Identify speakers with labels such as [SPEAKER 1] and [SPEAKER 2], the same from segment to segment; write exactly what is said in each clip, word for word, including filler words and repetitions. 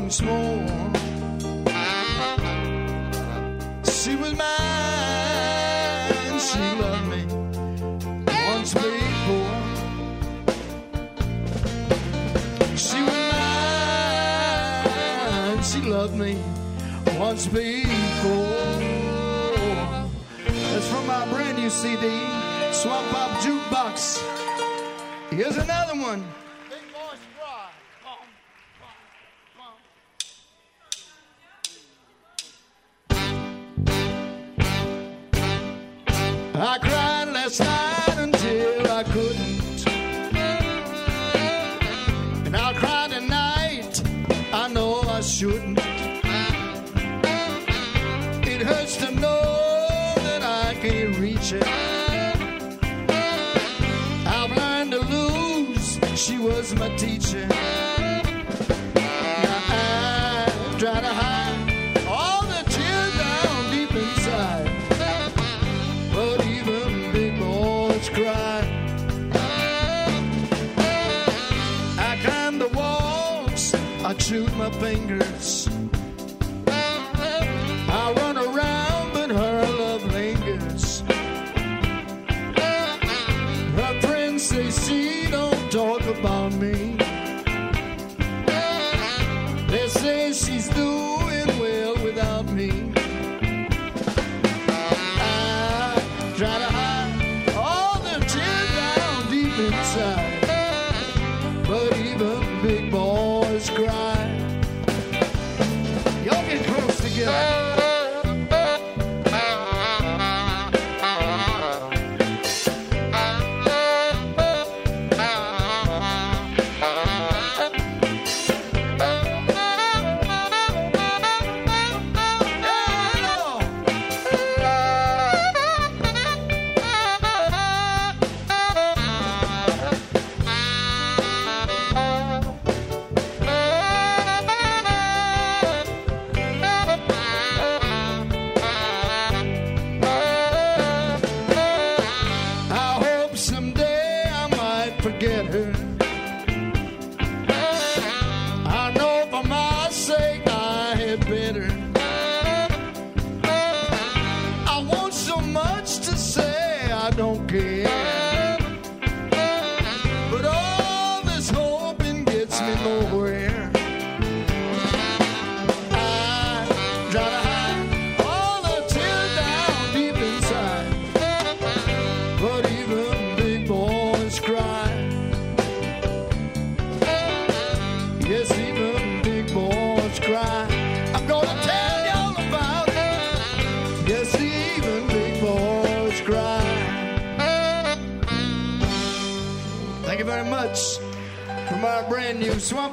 [SPEAKER 1] once more. She was mine, she loved me once before. She was mine, she loved me once before. That's from my brand new C D, Swamp Pop Jukebox. Here's another one. Big Boys Cry. Bum, bum, bum. I cried last night until I couldn't, and I'll cry tonight. I know I shouldn't. It hurts to know that I can't reach it. I've learned to lose. She was my teacher. Now I try to hide all the tears down deep inside, but even big boys cry. I climb the walls, I shoot my fingers, I run around, but her love lingers. Her friends say she don't talk about me. They say she's doing well without me. I try to hide all the tears down deep inside, but even big boys cry. Y'all get close together. Forget her. I know for my sake I had better. I want so much to say I don't care, but all this hoping gets me nowhere. I try to hide all the tears down deep inside, but even big boys cry. Yes, even big boys cry. I'm gonna tell y'all about it. Yes, even big boys cry. Thank you very much for my brand new Swamp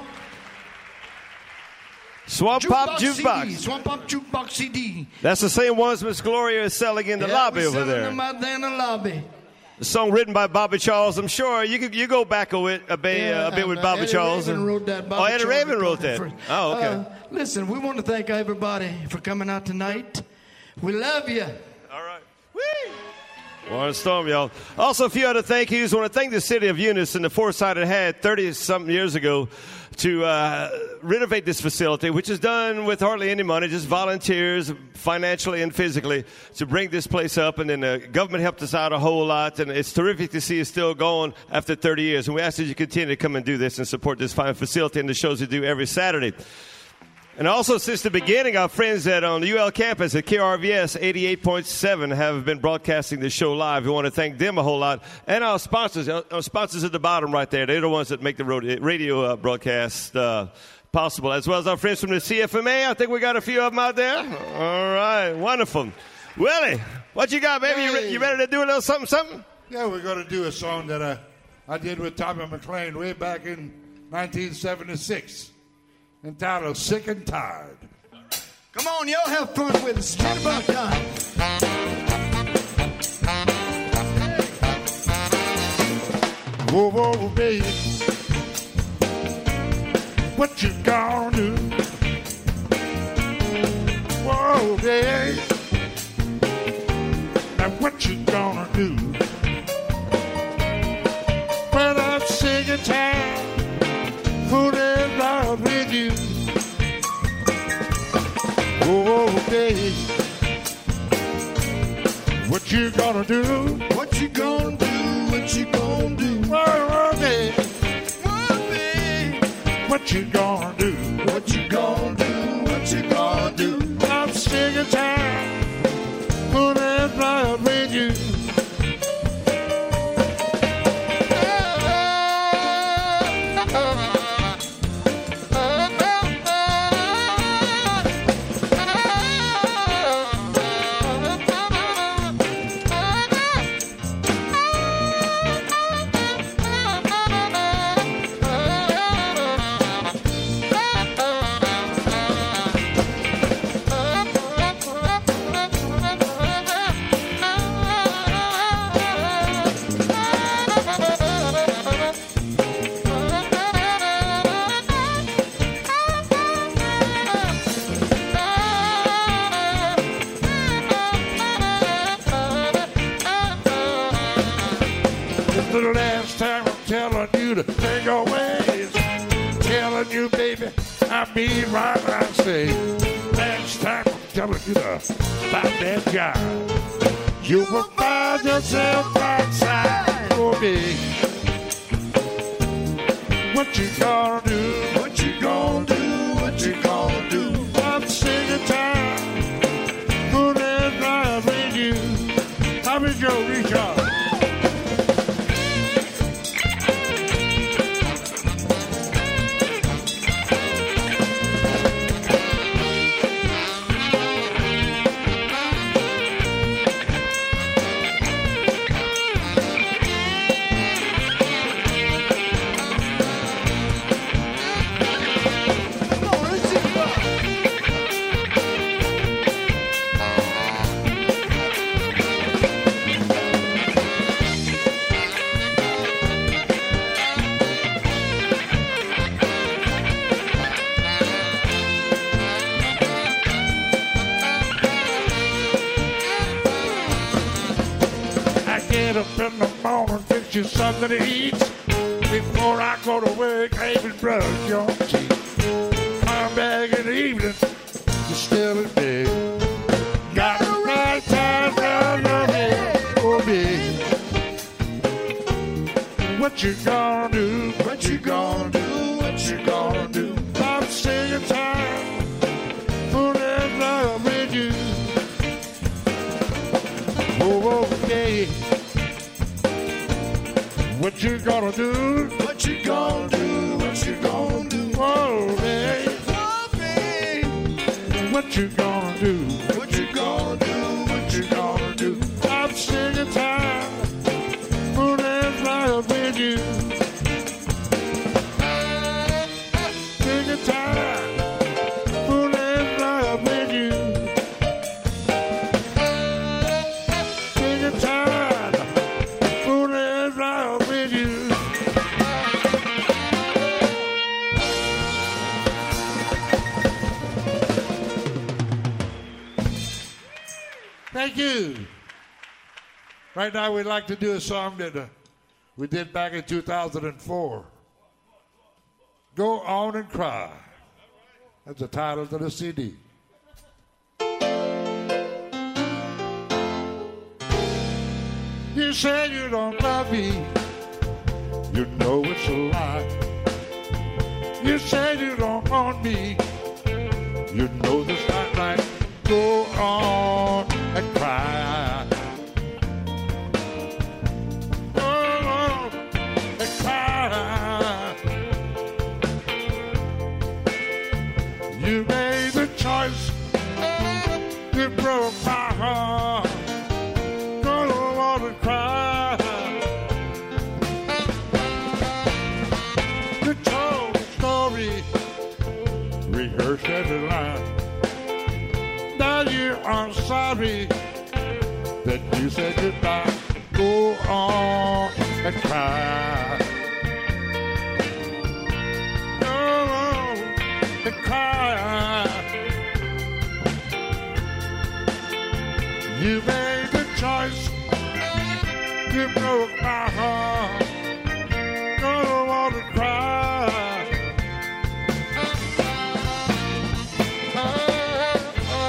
[SPEAKER 2] Swamp Pop Jukebox.
[SPEAKER 1] C D. Swamp Pop Jukebox C D.
[SPEAKER 2] That's the same ones Miss Gloria is selling in the
[SPEAKER 1] yeah,
[SPEAKER 2] lobby
[SPEAKER 1] we're
[SPEAKER 2] over
[SPEAKER 1] selling
[SPEAKER 2] there.
[SPEAKER 1] them out there in the lobby.
[SPEAKER 2] A song written by Bobby Charles. I'm sure you could, you go back a bit, a bit,
[SPEAKER 1] Yeah,
[SPEAKER 2] uh, a bit with
[SPEAKER 1] uh,
[SPEAKER 2] Bobby
[SPEAKER 1] Eddie
[SPEAKER 2] Charles.
[SPEAKER 1] Raven
[SPEAKER 2] and,
[SPEAKER 1] wrote that. Bobby
[SPEAKER 2] oh, Eddie
[SPEAKER 1] Charles
[SPEAKER 2] Raven wrote that.
[SPEAKER 1] first.
[SPEAKER 2] Oh, okay.
[SPEAKER 1] Uh, listen, we want to thank everybody for coming out tonight. We love you.
[SPEAKER 2] All right. Whee! Warren Storm, y'all. Also, a few other thank yous. I want to thank the city of Eunice and the foresight it had thirty-something years ago to uh, renovate this facility, which is done with hardly any money, just volunteers, financially and physically, to bring this place up. And then the government helped us out a whole lot, and it's terrific to see it still going after thirty years. And we ask that you continue to come and do this and support this fine facility and the shows we do every Saturday. And also, since the beginning, our friends at on the U L campus at K R V S eighty-eight point seven have been broadcasting the show live. We want to thank them a whole lot. And our sponsors, our sponsors at the bottom right there. They're the ones that make the radio uh, broadcast uh, possible, as well as our friends from the C F M A. I think we got a few of them out there. All right, wonderful. Willie, what you got, baby? Hey. You, re- you ready to do a little something, something?
[SPEAKER 3] Yeah, we're going to do a song that uh, I did with Tommy McLean way back in nineteen seventy-six. Entitled Sick and Tired.
[SPEAKER 1] Come on, y'all have fun with us. It's about time.
[SPEAKER 3] Whoa, whoa, baby. What you gonna do? Whoa, baby. Now what you gonna do? Well, I'm sick and tired. Fooling around with you. Oh, baby. What you gonna do?
[SPEAKER 1] What you gonna do? What you gonna do?
[SPEAKER 3] Oh, baby.
[SPEAKER 1] Oh, babe.
[SPEAKER 3] What you gonna do?
[SPEAKER 1] What you gonna do? What you gonna do?
[SPEAKER 3] I'm sick and tired. Put that blood with you. The last time I'm telling you to take your ways. Telling you, baby, I mean right when I say. Last time I'm telling you to stop that job. You will find yourself outside for me. What you gonna do?
[SPEAKER 1] What you gonna do? What you gonna do?
[SPEAKER 3] I'm sick and tired. Put that blood with you. How is your recharge? Up in the morning, fix you something to eat. Before I go to work, I even brush your teeth. Come back in the evening, you're still in bed. Got the right time around your head, oh baby. What you gonna do?
[SPEAKER 1] What you gonna do? What you gonna do?
[SPEAKER 3] I'm sick and tired. Put that love with you. Oh, okay. What you gonna do?
[SPEAKER 1] What you gonna do? What you gonna do?
[SPEAKER 3] Oh, babe.
[SPEAKER 1] Oh, babe.
[SPEAKER 3] What you gonna do?
[SPEAKER 1] What you gonna do? What you gonna do?
[SPEAKER 3] I'm sick and tired. Put that love with you. Sick and tired. Put that love with you. Sick and tired. Put that love with you. Thank you. Right now, we'd like to do a song that uh, we did back in two thousand four. Go On and Cry. That's the title of the C D. You say you don't love me. You know it's a lie. You say you don't want me. You know that's not right. Go on and cry. Go on and cry. You made the choice. You broke my heart. Go on and cry. You told the story. Rehearsed every line. Now you are sorry that you said goodbye. Go on and cry. Go on and cry. You made the choice. You broke my heart. Go on and cry.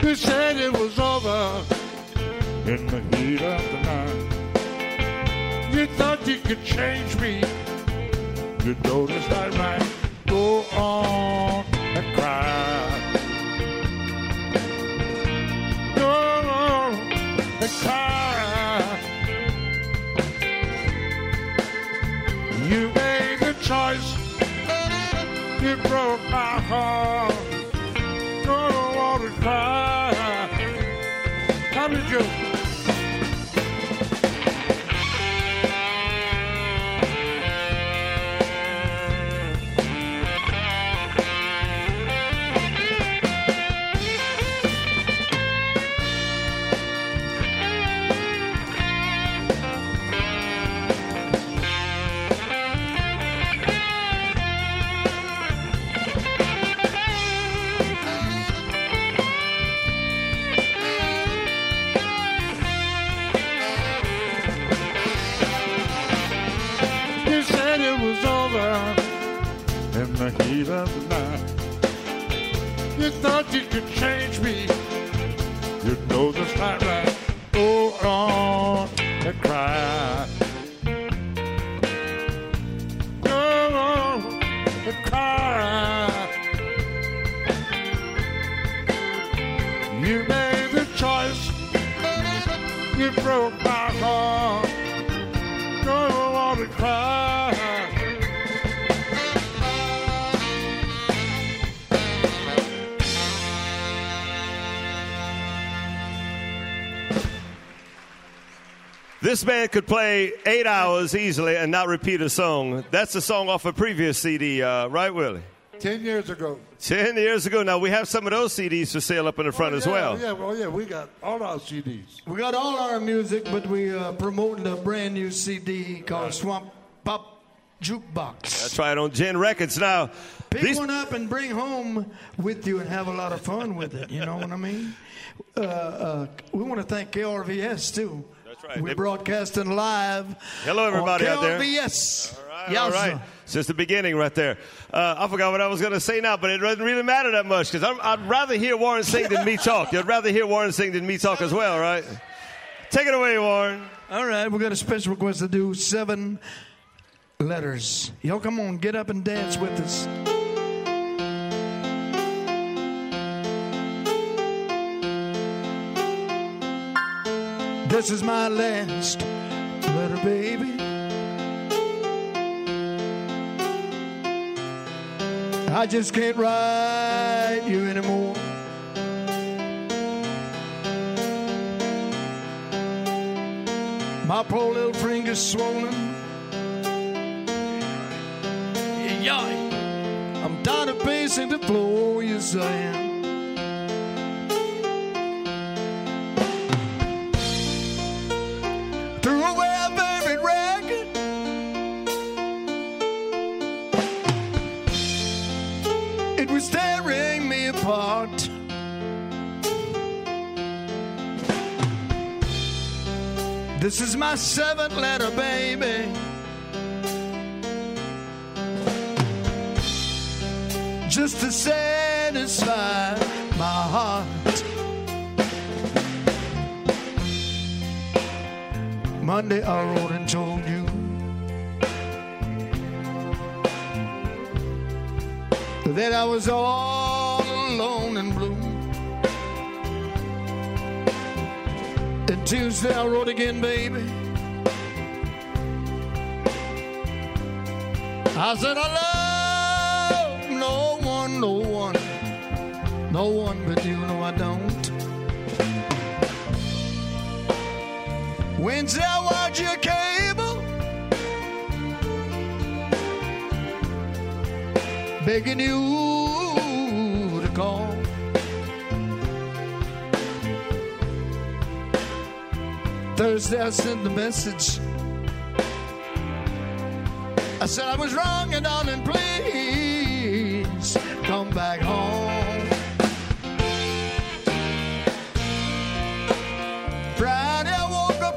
[SPEAKER 3] You said it was over in the heat of the night. You thought you could change me. You noticed I might go on and cry. Go on and cry. You made the choice. You broke my heart. Don't want to cry. How did you? In the heat of the night, you thought you could change me. You know that's not right. Go on and cry. Go on and cry. You made the choice. You broke my heart. Go on and cry.
[SPEAKER 2] This man could play eight hours easily and not repeat a song. That's a song off a previous C D, uh, right, Willie?
[SPEAKER 3] Ten years ago.
[SPEAKER 2] Ten years ago. Now, we have some of those C Ds for sale up in the front
[SPEAKER 3] oh, yeah,
[SPEAKER 2] as well.
[SPEAKER 3] Yeah, well, yeah, we got all our C Ds.
[SPEAKER 1] We got all our music, but we uh, promoting a brand new C D called right. Swamp Pop Jukebox.
[SPEAKER 2] That's right, on Gen Records. Now,
[SPEAKER 1] pick
[SPEAKER 2] these...
[SPEAKER 1] one up and bring home with you and have a lot of fun with it. You know what I mean? Uh, uh, we want to thank K R V S, too.
[SPEAKER 2] Right.
[SPEAKER 1] We're broadcasting live.
[SPEAKER 2] Hello, everybody out there.
[SPEAKER 1] K R V S.
[SPEAKER 2] All right,
[SPEAKER 1] yes,
[SPEAKER 2] all right. It's just the beginning right there. Uh, I forgot what I was going to say now, but it doesn't really matter that much because I'd rather hear Warren sing than me talk. You'd rather hear Warren sing than me talk as well, right? Take it away, Warren.
[SPEAKER 1] All right, we got a special request to do seven letters. Y'all come on, get up and dance with us. This is my last letter, baby. I just can't write you anymore. My poor little finger's swollen. Yeah, I'm tired of pacing the floor, yes I am. Tearing me apart. This is my seventh letter, baby. Just to satisfy my heart. Monday I wrote and told you that I was all alone and blue. And Tuesday I wrote again, baby. I said I love no one, no one, no one but you. No, I don't. Wednesday I watch your cable, begging you to call. Thursday I sent the message. I said I was wrong and darling, please come back home. Friday I woke up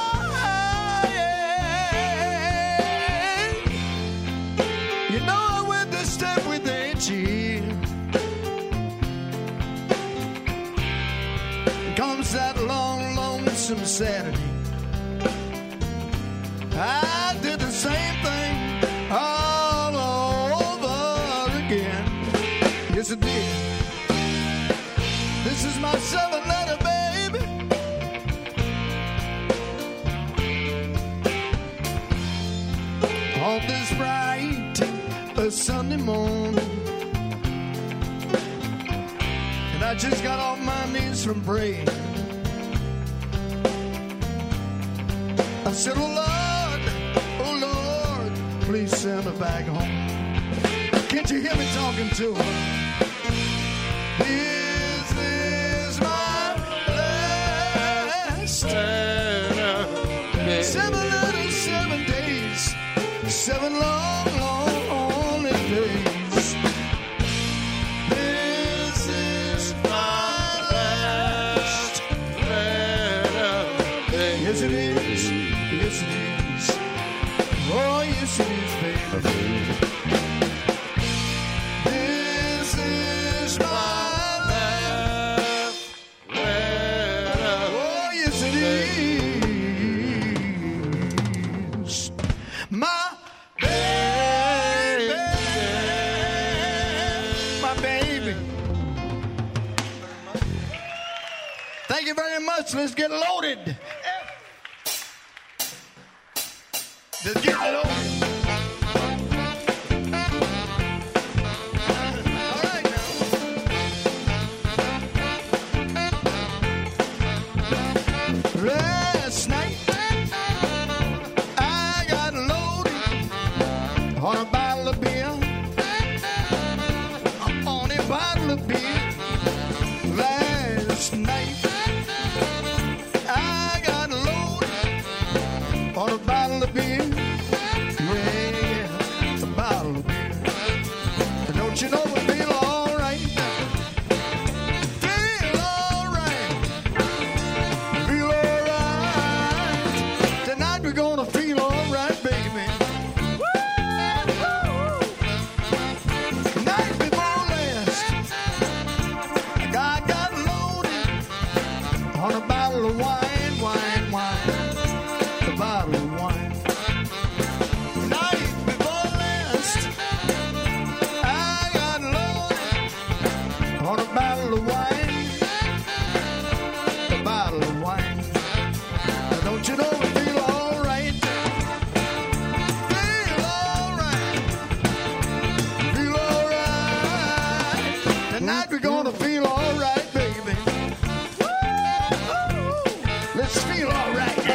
[SPEAKER 1] crying. You know I went to step with Angie. comes that long, lonesome Saturday. I did the same thing all over again. Yes, I did. This is my seven letter, baby. On this bright a Sunday morning, and I just got off my knees from praying. I said, oh Lord, oh Lord, please send her back home. Can't you hear me talking to her? This is my last seven letters, seven days, seven long, long, lonely days. This is my last letter. Yes, it is. Yes, it is. Oh, yes, it is, baby. This is my last letter. Oh, yes, it is. My baby. My baby. Thank you very much. Let's get loaded. Let's get loaded. All right now. Last night I got loaded on a bottle of beer. On a bottle of beer. Last night I got loaded on a bottle of beer. Yeah, a bottle of beer. And don't you know it feel all right? Feel all right. Feel all right. Tonight we're gonna feel all right, baby. Night before last, I got loaded on a bottle of wine, wine, wine. A bottle of wine. Night before last, I got loaded on a bottle of wine. A bottle of wine. Now don't you know it feel all right? Feel all right. Feel all right. Tonight we're gonna feel all right, baby. Woo! Let's feel all right now.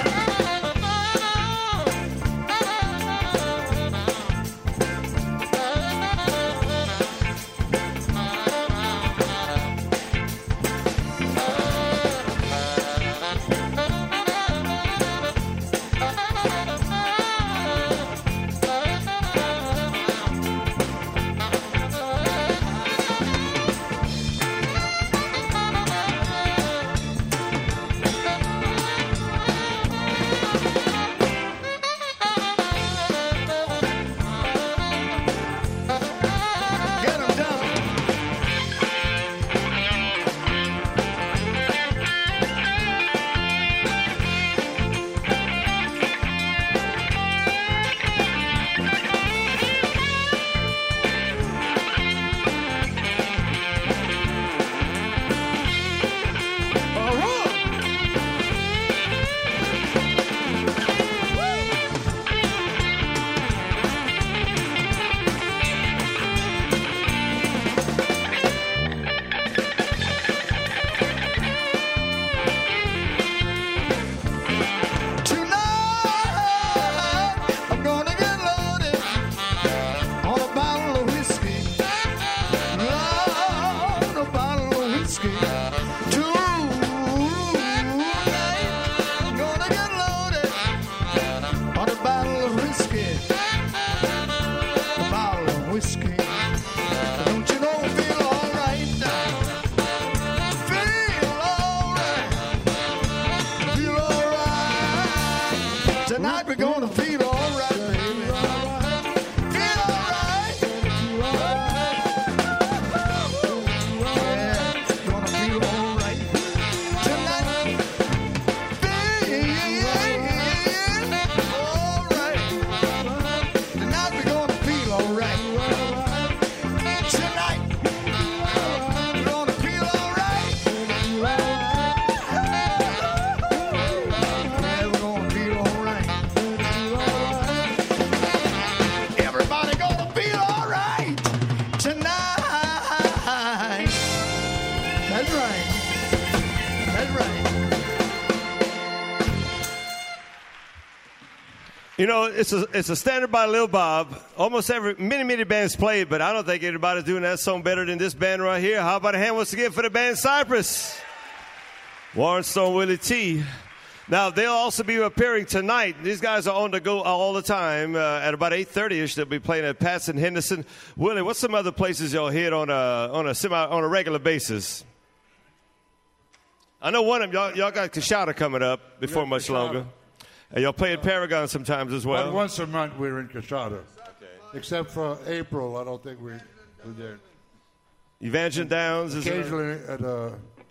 [SPEAKER 2] You know, it's a it's a standard by Lil Bob. Almost every many many bands played, but I don't think anybody's doing that song better than this band right here. How about a hand once again for the band Cypress? Warren Stone, Willie T. Now they'll also be appearing tonight. These guys are on the go all the time. Uh, at about eight thirty ish, they'll be playing at Pat's and Henderson. Willie, what's some other places y'all hit on a on a semi on a regular basis? I know one of them. Y'all, y'all got Kashada coming up before much
[SPEAKER 3] Kashada.
[SPEAKER 2] longer. And y'all play at Paragon sometimes as well.
[SPEAKER 3] But once a month we're in Kashada.
[SPEAKER 2] Okay.
[SPEAKER 3] Except for April, I don't think we're, we're there.
[SPEAKER 2] Evangeline Downs is
[SPEAKER 3] occasionally at uh,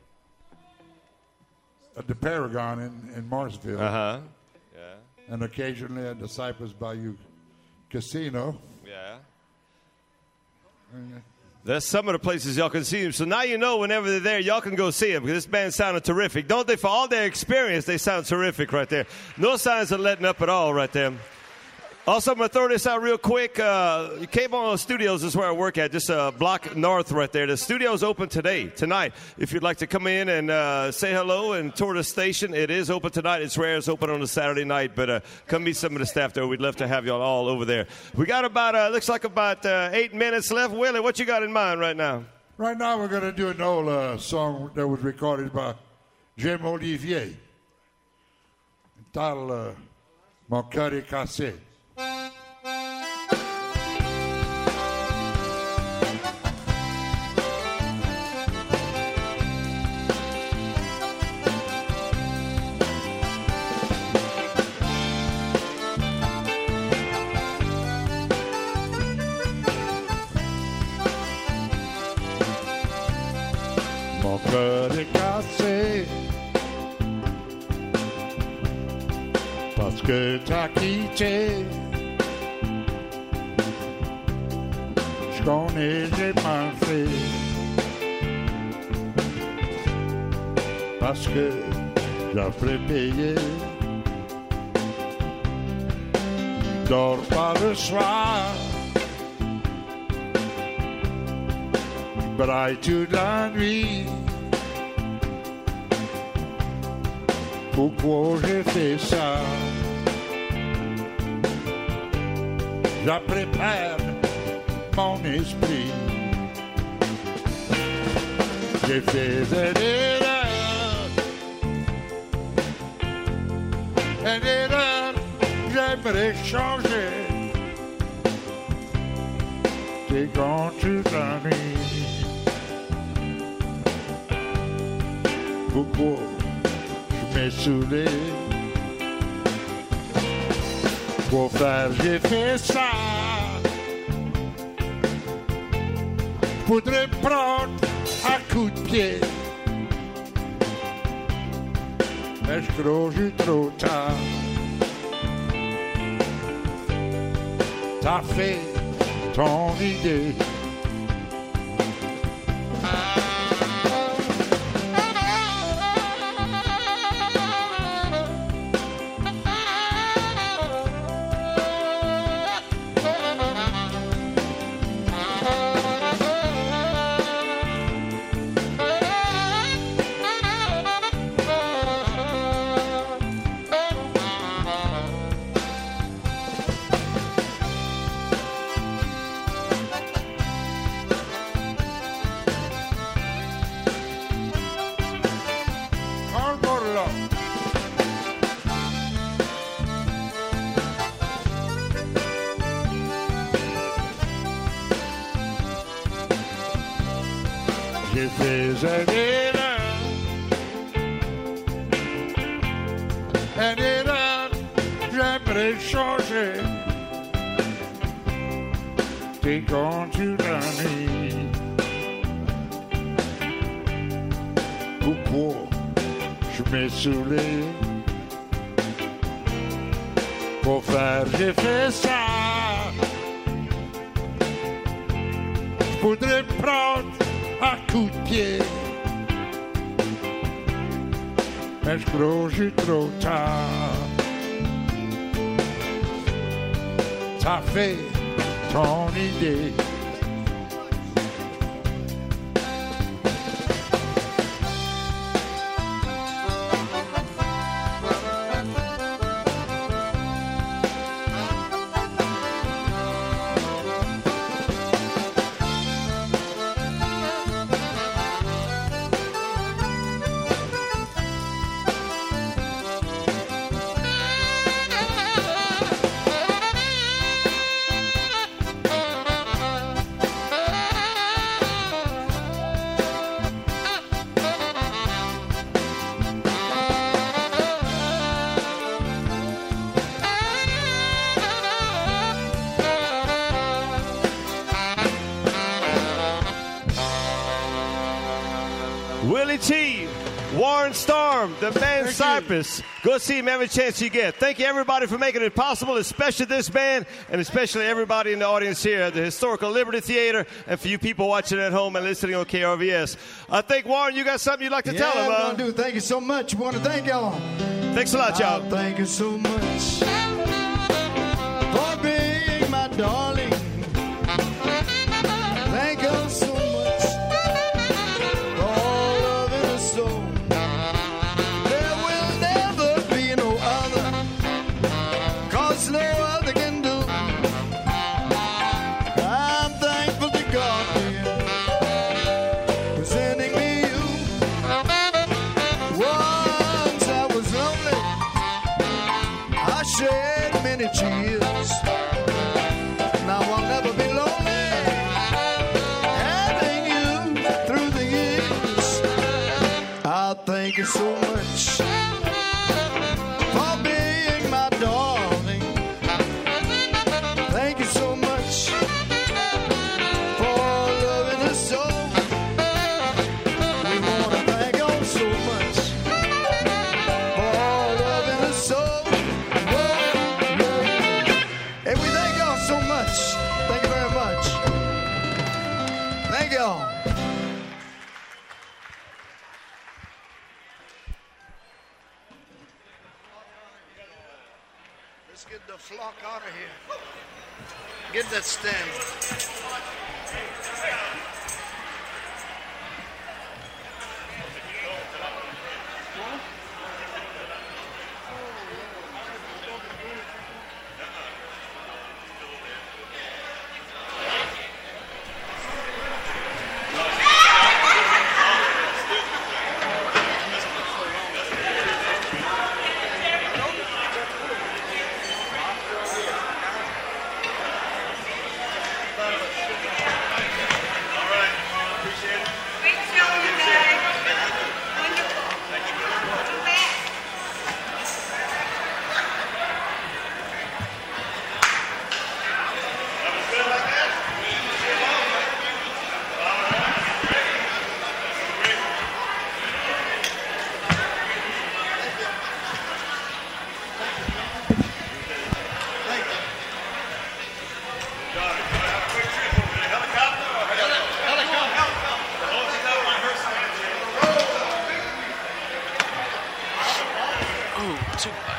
[SPEAKER 3] at the Paragon in, in Marsfield.
[SPEAKER 2] Uh huh. Yeah.
[SPEAKER 3] And occasionally at the Cypress Bayou Casino.
[SPEAKER 2] Yeah.
[SPEAKER 3] And, uh,
[SPEAKER 2] That's some of the places y'all can see them. So now you know whenever they're there, y'all can go see them because this band sounded terrific. Don't they? For all their experience, they sound terrific right there. No signs of letting up at all right there. Also, I'm going to throw this out real quick. Uh, K-Ball Studios is where I work at, just a block north right there. The studio's open today, tonight. If you'd like to come in and uh, say hello and tour the station, it is open tonight. It's rare it's open on a Saturday night, but uh, come meet some of the staff there. We'd love to have y'all all over there. We got about, uh, looks like about uh, eight minutes left. Willie, what you got in mind right now?
[SPEAKER 3] right now we're going to do an old uh, song that was recorded by Jim Olivier, entitled uh, Mon cœur est cassé. Mon cœur est cassé parce que t'as quitté. Je connais, j'ai mal fait parce que j'ai payé. Je dors pas le soir, je braille toute la nuit. Pourquoi j'ai fait ça? Je prépare mon esprit. J'ai fait une erreur, une erreur, j'aimerais changer. C'est quand tu t'ennuies. Pourquoi je m'ai saoulé? Pour faire, j'ai fait ça. Faudrait prendre un coup de pied. Mais je crois que j'ai trop tard. T'as fait ton idée. J'ai fait une erreur, une erreur, j'aimerais changer. C'est quand tu t'ennuies. Pourquoi je m'ai saoulé? Pour faire, j'ai fait ça. Je voudrais prendre un coup de pied, mais je crois que j'ai trop tard. T'as fait ton idée.
[SPEAKER 2] Willie T, Warren Storm, the band Cypress. Go see him every chance you get. Thank you, everybody, for making it possible, especially this band, and especially everybody in the audience here at the Historical Liberty Theater, and for you people watching at home and listening on K R V S. I think, Warren, you got something you'd like to
[SPEAKER 1] yeah,
[SPEAKER 2] tell them,
[SPEAKER 1] we're
[SPEAKER 2] huh?
[SPEAKER 1] gonna do. Thank you so much. We want to thank y'all.
[SPEAKER 2] Thanks a lot, y'all.
[SPEAKER 1] Oh, thank you so much for being my darling. Thank you so much for all loving us so. There will never be no other, 'cause no other can do. I'm thankful to God, dear, for sending me you. Once I was lonely, I shed many tears. Now I'll never be lonely, having you through the years. I thank you so much for being my darling. Thank you so much for loving us so. We want to thank you so much for loving us so. And we thank y'all so much. Thank you very much. Thank y'all. Let's get the flock out of here. Get that stand.
[SPEAKER 4] Too